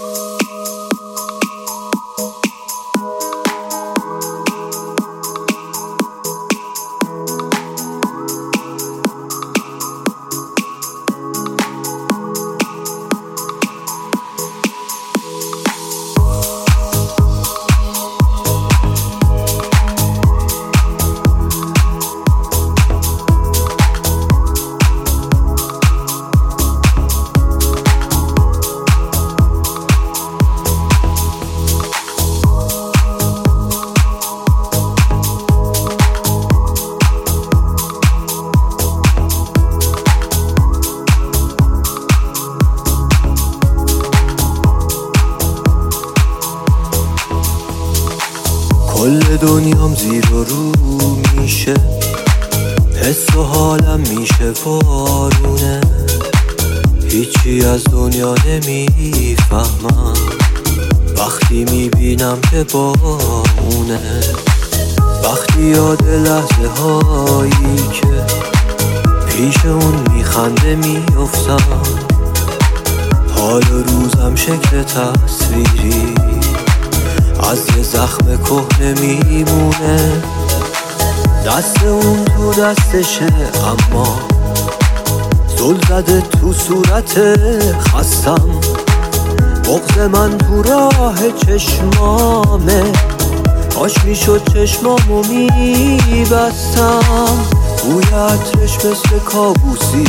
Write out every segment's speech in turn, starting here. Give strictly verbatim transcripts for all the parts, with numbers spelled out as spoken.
کل دنیام زیر و رو میشه، حس و حالم میشه بارونه، هیچی از دنیا نمیفهمم وقتی میبینم که با اونه. وقتی یاد لحظه هایی که پیش اون میخنده میافتم، حال روزم شکل تصویری از یه زخم کهنه میمونه. دست اون تو دستشه اما زل زده تو صورت خستم، بغض من تو راه چشمامه، کاش میشد چشمامو میبستم. بوی عطرش مثل کابوسی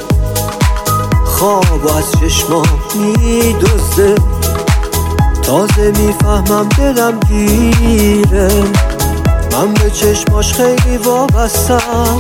خواب از چشمام میدزده، تازه میفهمم دلم گیره، من به چشماش خیلی وابستم.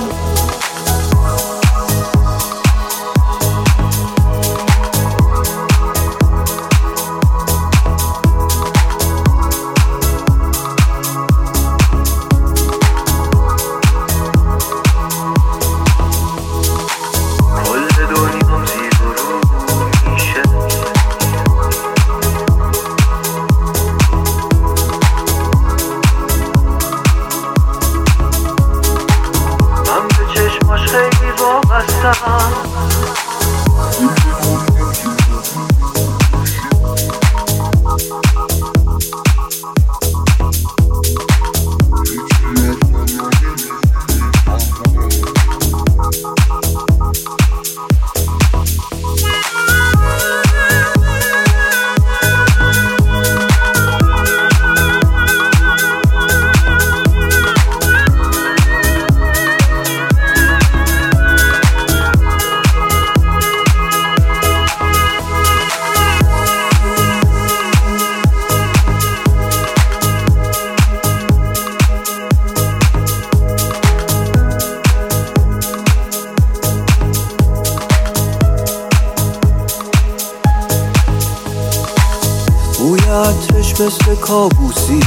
بوی عطرش مثل کابوسی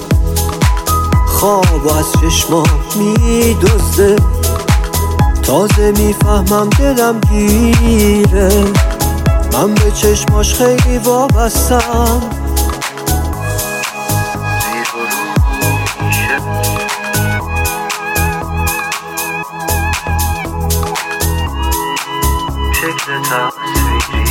خواب از چشمام میدزده، تازه میفهمم دلم گیره، من به چشماش خیلی وابستم. شکل تصویری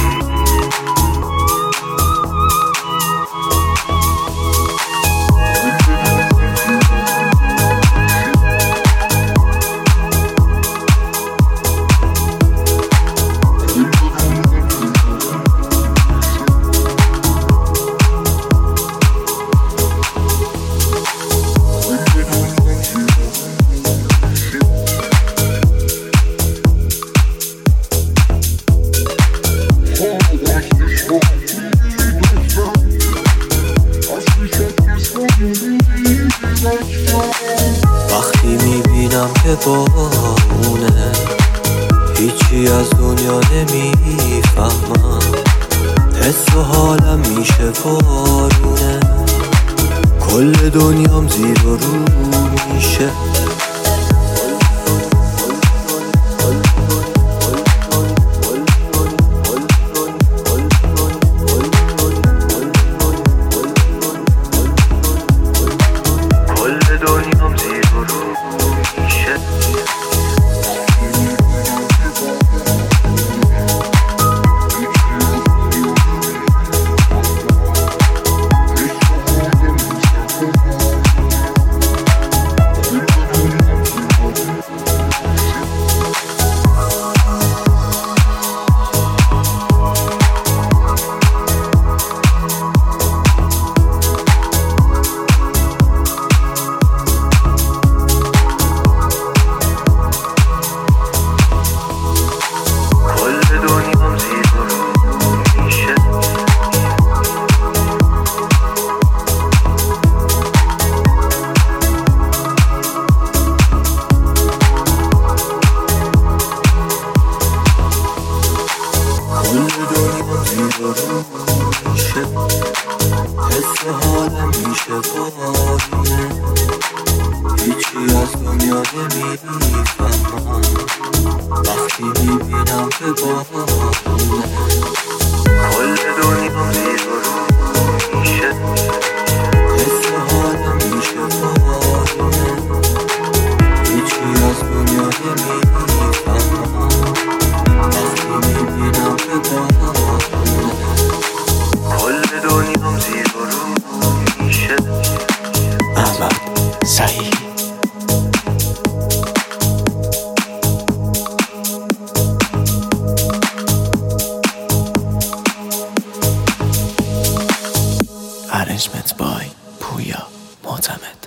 وقتی میبینم که با اونه، هیچی از دنیا نمیفهمم، حس و حالم میشه بارونه، کل دنیام زیر و رو میشه. کل دنیا زیر و رو میشه حس حالم میشه پایونه هیچی از دنیا نمیفهمم وقتی میبینم به بارونه کل دنیا زیر و رو میشه احمد صحیح Arrangement by پویا معتمد.